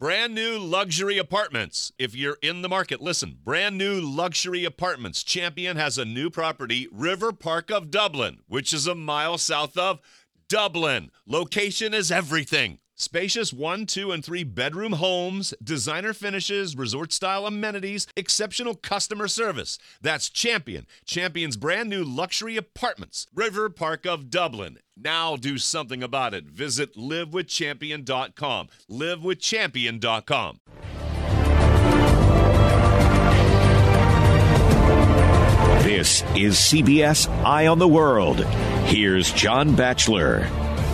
Brand new luxury apartments. If you're in the market, listen. Brand new luxury apartments. Champion has a new property, River Park of Dublin, which is a mile south of Dublin. Location is everything. Spacious 1, 2, and 3 bedroom homes, designer finishes, resort-style amenities, exceptional customer service. That's Champion. Champion's brand new luxury apartments. River Park of Dublin. Now do something about it. Visit livewithchampion.com. livewithchampion.com. This is CBS Eye on the World. Here's John Batchelor.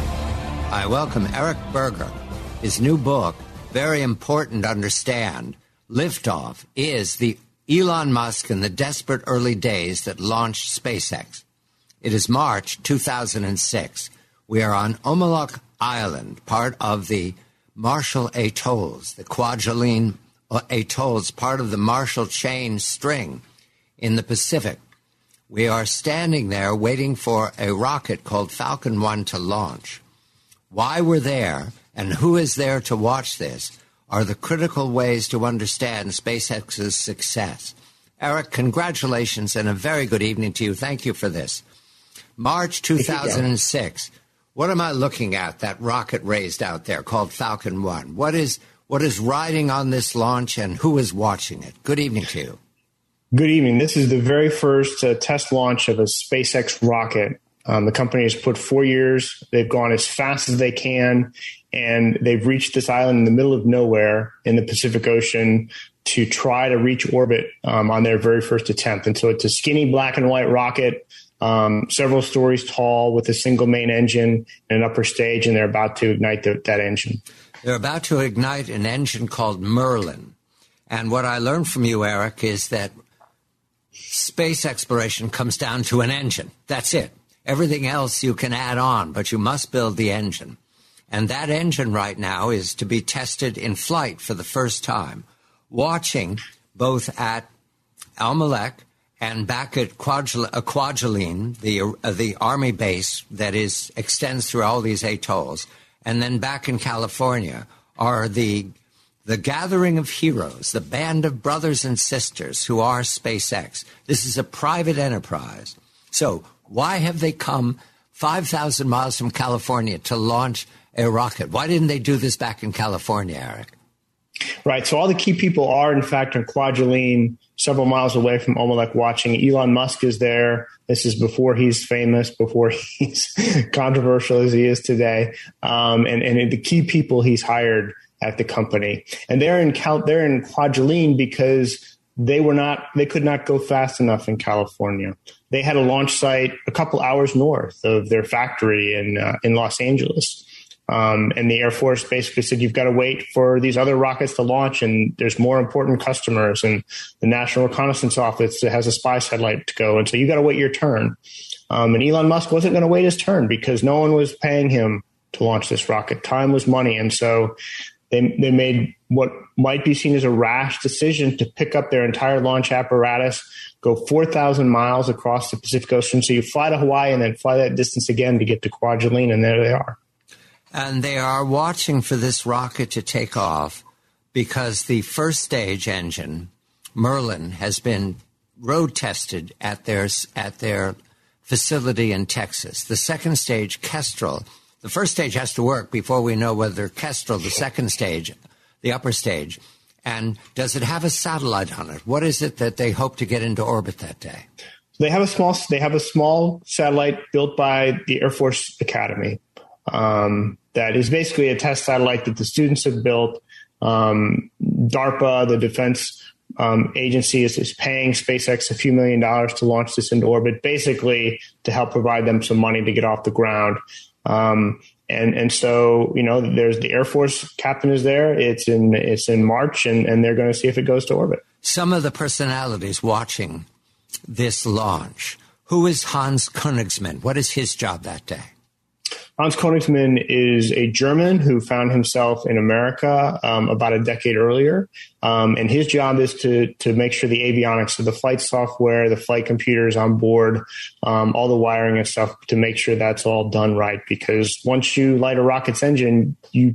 I welcome Eric Berger. His new book, very important to understand, Liftoff, is the Elon Musk in the desperate early days that launched SpaceX. It is March 2006. We are on Omelek Island, part of the Marshall Atolls, the Kwajalein Atolls, part of the Marshall Chain String in the Pacific. We are standing there waiting for a rocket called Falcon 1 to launch. Why we're there and who is there to watch this are the critical ways to understand SpaceX's success. Eric, congratulations and a very good evening to you. Thank you for this. March 2006. What am I looking at, that rocket raised out there called Falcon 1? What is riding on this launch and who is watching it? Good evening to you. Good evening. This is the very first test launch of a SpaceX rocket. The company has put 4 years. They've gone as fast as they can, and they've reached this island in the middle of nowhere in the Pacific Ocean to try to reach orbit on their very first attempt. And so it's a skinny black and white rocket, several stories tall with a single main engine and an upper stage, and they're about to ignite that engine. They're about to ignite an engine called Merlin. And what I learned from you, Eric, is that space exploration comes down to an engine. That's it. Everything else you can add on, but you must build the engine. And that engine right now is to be tested in flight for the first time. Watching both at Omelek and back at Kwajalein, the army base that extends through all these atolls, and then back in California are the gathering of heroes, the band of brothers and sisters who are SpaceX. This is a private enterprise. So why have they come 5,000 miles from California to launch a rocket? Why didn't they do this back in California, Eric? Right. So all the key people are, in fact, in Kwajalein, several miles away from Omelek watching. Elon Musk is there. This is before he's famous, before he's controversial as he is today. And the key people he's hired at the company. And they're in Kwajalein because they could not go fast enough in California. They had a launch site a couple hours north of their factory in Los Angeles. And the Air Force basically said, you've got to wait for these other rockets to launch, and there's more important customers, and the National Reconnaissance Office has a spy satellite to go. And so you got to wait your turn. And Elon Musk wasn't going to wait his turn because no one was paying him to launch this rocket. Time was money. And so they made what might be seen as a rash decision to pick up their entire launch apparatus, go 4,000 miles across the Pacific Ocean. So you fly to Hawaii and then fly that distance again to get to Kwajalein, and there they are. And they are watching for this rocket to take off because the first stage engine, Merlin, has been road tested at their facility in Texas. The second stage, Kestrel, the first stage has to work before we know whether Kestrel, the second stage, the upper stage, and does it have a satellite on it? What is it that they hope to get into orbit that day? They have a small satellite built by the Air Force Academy. That is basically a test satellite that the students have built. DARPA, the defense agency, is paying SpaceX a few $1 million to launch this into orbit, basically to help provide them some money to get off the ground. And so, there's the Air Force captain is there. It's in March, and they're going to see if it goes to orbit. Some of the personalities watching this launch. Who is Hans Königsmann? What is his job that day? Hans Königsmann is a German who found himself in America about a decade earlier. And his job is to make sure the avionics, so the flight software, the flight computers on board, all the wiring and stuff, to make sure that's all done right. Because once you light a rocket's engine, you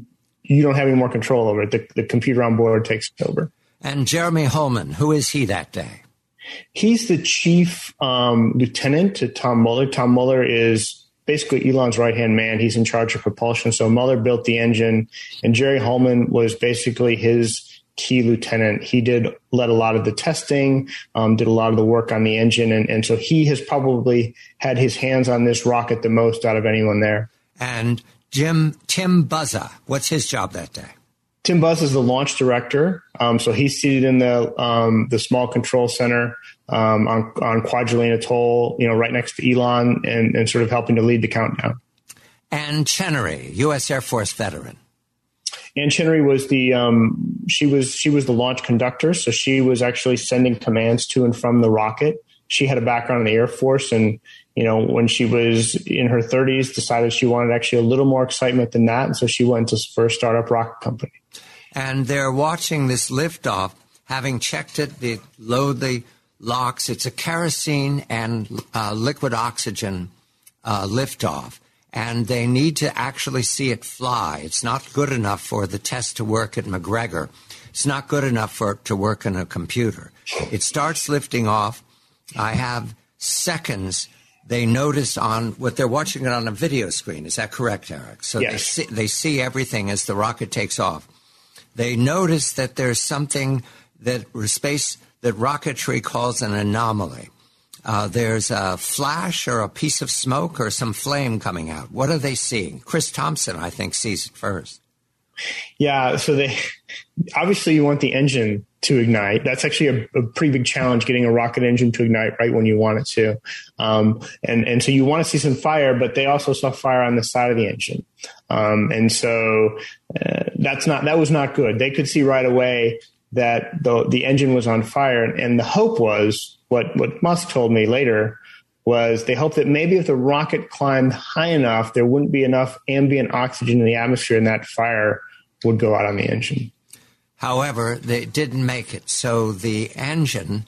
you don't have any more control over it. The computer on board takes over. And Jeremy Holman, who is he that day? He's the chief lieutenant to Tom Mueller. Tom Mueller is basically Elon's right-hand man. He's in charge of propulsion. So Mueller built the engine, and Jerry Holman was basically his key lieutenant. He led a lot of the testing, did a lot of the work on the engine. And so he has probably had his hands on this rocket the most out of anyone there. And Tim Buzza, what's his job that day? Tim Buzza is the launch director. So he's seated in the small control center on Kwajalein Atoll, right next to Elon and sort of helping to lead the countdown. Ann Chenery, U.S. Air Force veteran. Ann Chenery was she was the launch conductor, so she was actually sending commands to and from the rocket. She had a background in the Air Force, and when she was in her 30s, decided she wanted actually a little more excitement than that, and so she went to first startup rocket company. And they're watching this liftoff, having checked it. They load the locks. It's a kerosene and liquid oxygen liftoff. And they need to actually see it fly. It's not good enough for the test to work at McGregor. It's not good enough for it to work in a computer. It starts lifting off. I have seconds. They notice on what they're watching it on a video screen. Is that correct, Eric? So yes. They see everything as the rocket takes off. They notice that there's something that rocketry calls an anomaly. There's a flash or a piece of smoke or some flame coming out. What are they seeing? Chris Thompson, I think, sees it first. Yeah, so obviously you want the engine to ignite. That's actually a pretty big challenge, getting a rocket engine to ignite right when you want it to. And so you want to see some fire, but they also saw fire on the side of the engine. And so that was not good. They could see right away that the engine was on fire, and the hope was, what Musk told me later, was they hoped that maybe if the rocket climbed high enough, there wouldn't be enough ambient oxygen in the atmosphere and that fire would go out on the engine. However, they didn't make it. So the engine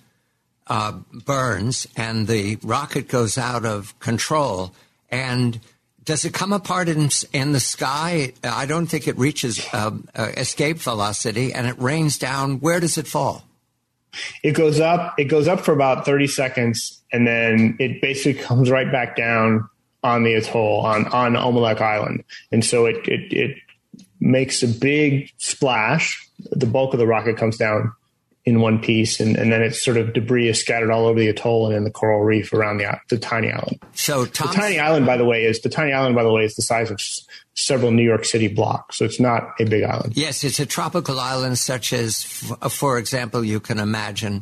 burns and the rocket goes out of control. And does it come apart in the sky? I don't think it reaches escape velocity, and it rains down. Where does it fall? It goes up for about 30 seconds, and then it basically comes right back down on the atoll, on Omelek Island. And so it makes a big splash. The bulk of the rocket comes down in one piece, and then it's sort of debris is scattered all over the atoll and in the coral reef around the tiny island. So the tiny island, by the way, is the size of several New York City blocks. So it's not a big island. Yes, it's a tropical island, such as, for example, you can imagine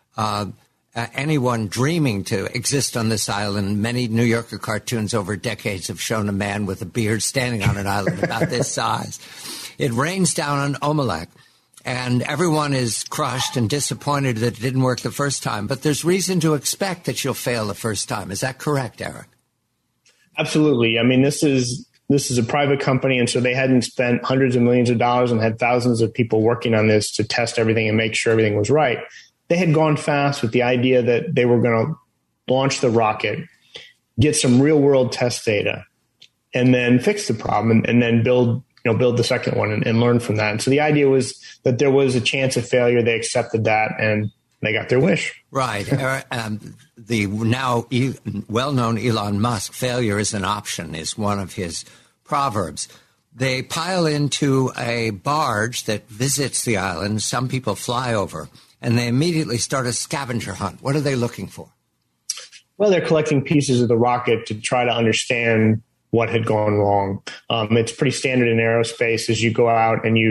anyone dreaming to exist on this island. Many New Yorker cartoons over decades have shown a man with a beard standing on an island about this size. It rains down on Omelek, and everyone is crushed and disappointed that it didn't work the first time. But there's reason to expect that you'll fail the first time. Is that correct, Eric? Absolutely. I mean, this is a private company, and so they hadn't spent hundreds of millions of dollars and had thousands of people working on this to test everything and make sure everything was right. They had gone fast with the idea that they were going to launch the rocket, get some real world test data, and then fix the problem and then build the second one and learn from that. And so the idea was that there was a chance of failure. They accepted that, and they got their wish. Right. The now well-known Elon Musk, failure is an option, is one of his proverbs. They pile into a barge that visits the island. Some people fly over, and they immediately start a scavenger hunt. What are they looking for? Well, they're collecting pieces of the rocket to try to understand what had gone wrong. It's pretty standard in aerospace as you go out and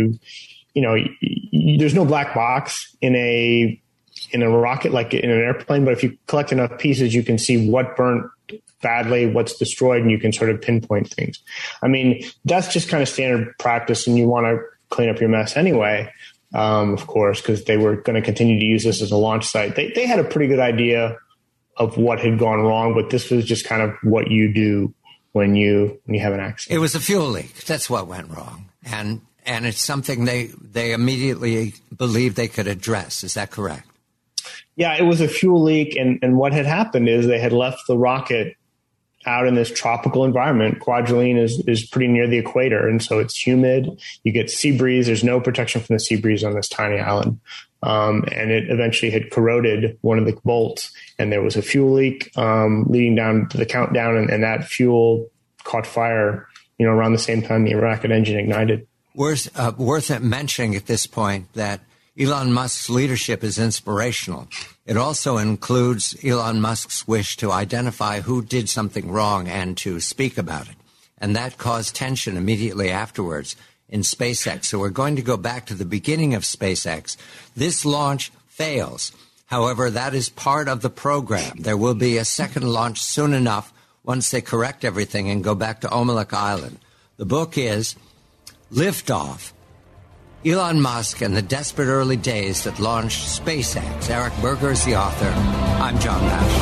there's no black box in a rocket like in an airplane, but if you collect enough pieces, you can see what burnt badly, what's destroyed, and you can sort of pinpoint things. I mean, that's just kind of standard practice, and you want to clean up your mess anyway, of course, because they were going to continue to use this as a launch site. They had a pretty good idea of what had gone wrong, but this was just kind of what you do when you have an accident. It was a fuel leak. That's what went wrong. And it's something they immediately believed they could address. Is that correct? Yeah, it was a fuel leak. And what had happened is they had left the rocket out in this tropical environment. Kwajalein is pretty near the equator, and so it's humid. You get sea breeze. There's no protection from the sea breeze on this tiny island. And it eventually had corroded one of the bolts, and there was a fuel leak leading down to the countdown, and that fuel caught fire, around the same time the rocket engine ignited. Worth mentioning at this point that Elon Musk's leadership is inspirational. It also includes Elon Musk's wish to identify who did something wrong and to speak about it. And that caused tension immediately afterwards in SpaceX. So we're going to go back to the beginning of SpaceX. This launch fails. However, that is part of the program. There will be a second launch soon enough once they correct everything and go back to Omelek Island. The book is Liftoff, Elon Musk and the Desperate Early Days That Launched SpaceX. Eric Berger is the author. I'm John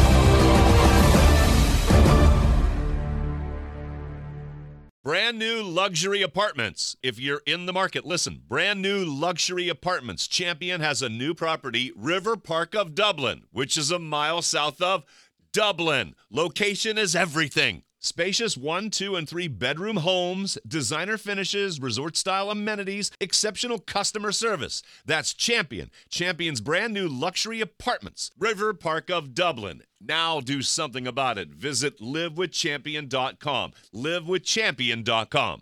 Nash. Brand new luxury apartments. If you're in the market, listen. Brand new luxury apartments. Champion has a new property, River Park of Dublin, which is a mile south of Dublin. Location is everything. Spacious 1, 2, and 3 bedroom homes, designer finishes, resort-style amenities, exceptional customer service. That's Champion. Champion's brand new luxury apartments, River Park of Dublin. Now do something about it. Visit livewithchampion.com. livewithchampion.com.